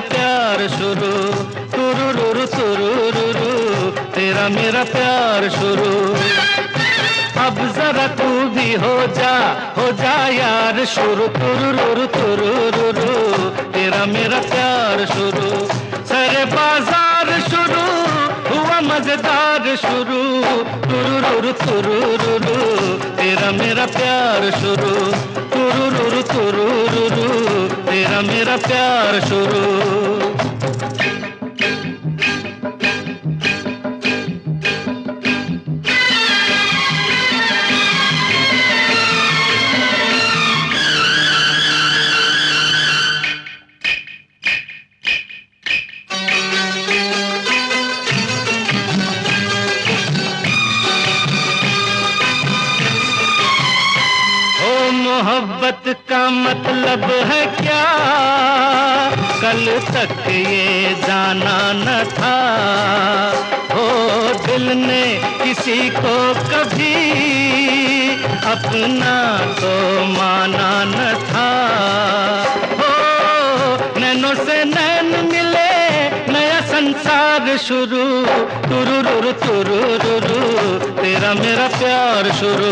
प्यार शुरू, तुरुरुरु तुरुरुरु, तेरा मेरा प्यार शुरू। अब जरा तू भी हो जा यार शुरू, तुरुरुरु तुरुरुरु, तेरा मेरा प्यार शुरू। सारे बाजार शुरू हुआ मजेदार शुरू, तुरुरुरु तुरुरुरु, तेरा मेरा प्यार शुरू, तुरुरुरु तुरुरुरु, तेरा मेरा प्यार शुरू। मोहब्बत का मतलब है क्या, कल तक ये जाना न था। हो दिल ने किसी को कभी अपना तो माना न था। हो नैनों से नैन मिले, नया संसार शुरू, तुरुरुरु तुरुरुरु, तेरा मेरा प्यार शुरू।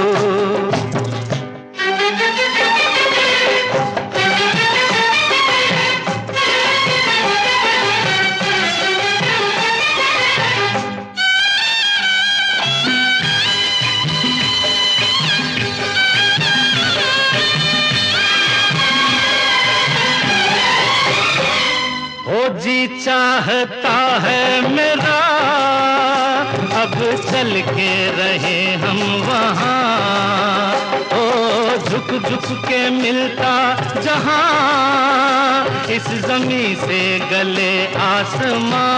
जी चाहता है मेरा अब चल के रहे हम वहाँ, ओ झुक झुक के मिलता जहाँ इस जमी से गले आसमां।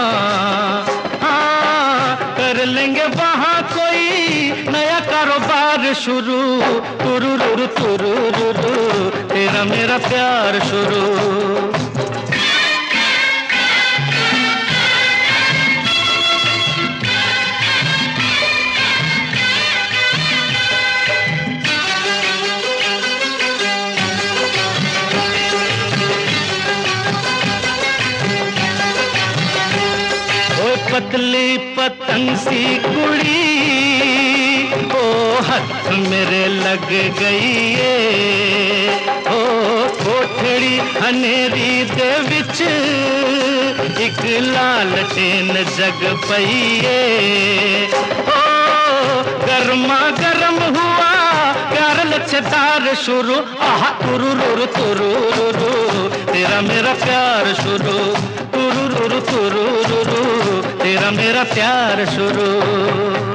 हाँ कर लेंगे वहाँ कोई नया कारोबार शुरू, तुरुरुरु तुरुरुरु, तेरा मेरा प्यार शुरू। पतली पतंग सी कुड़ी ओ हथ मेरे लग गई है। ओ कोठड़ी हनेरी दे विच एक लालटेन जग पई है। ओ गर्मा गर्म हुआ प्यार लच्छेदार शुरू, आहा तुरुरुरु तुरुरुरु, तेरा मेरा प्यार शुरू, तुरुरुरु तुरुरुरु, तेरा मेरा प्यार शुरू।